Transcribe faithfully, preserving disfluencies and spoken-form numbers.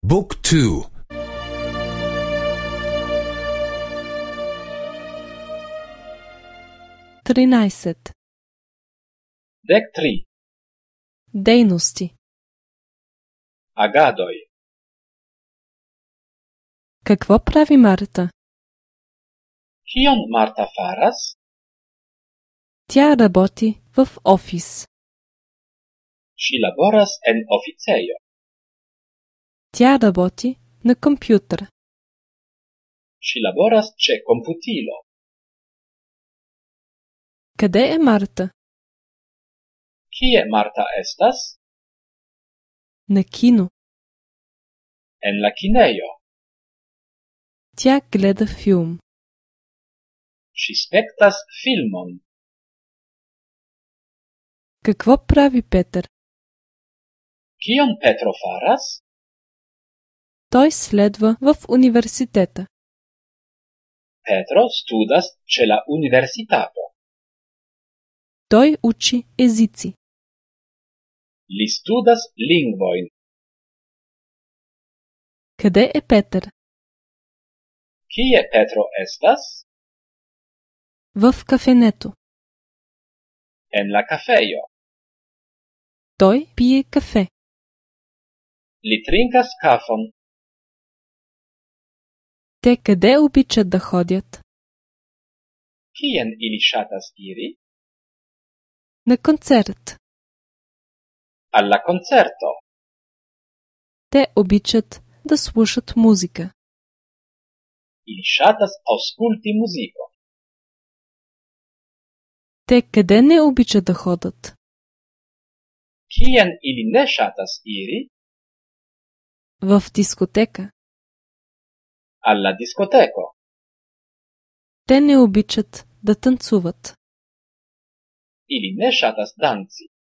بوك تو. тринайсет. Дек три. Дейности. Agadoj. Какво прави Марта? Kion Marta faras? Тя работи в офис. Ŝi laboras en oficejo. Тя работи на компютър. Ŝi laboras ĉe komputilo. Къде е Марта? Kie Marta estas? На кино. En la kinejo. Тя гледа филм. Ŝi spektas filmon. Какво прави Петър? Kion Petro faras? Той следва в университета. Petro studas ĉe la universitato. Той учи езици. Li studas lingvojn. Къде е Петър? Kie Petro estas? В кафенето. En la kafejo. Той пие кафе. Li trinkas kafon. Те къде обичат да ходят? Kien ili ŝatas iri? На концерт. Al la koncerto. Те обичат да слушат музика. Ili ŝatas aŭskulti muzikon. Те къде не обичат да ходят? Kien ili ne ŝatas iri? В дискотека. Al la diskoteko. Те не обичат да танцуват. Ili ne ŝatas danci.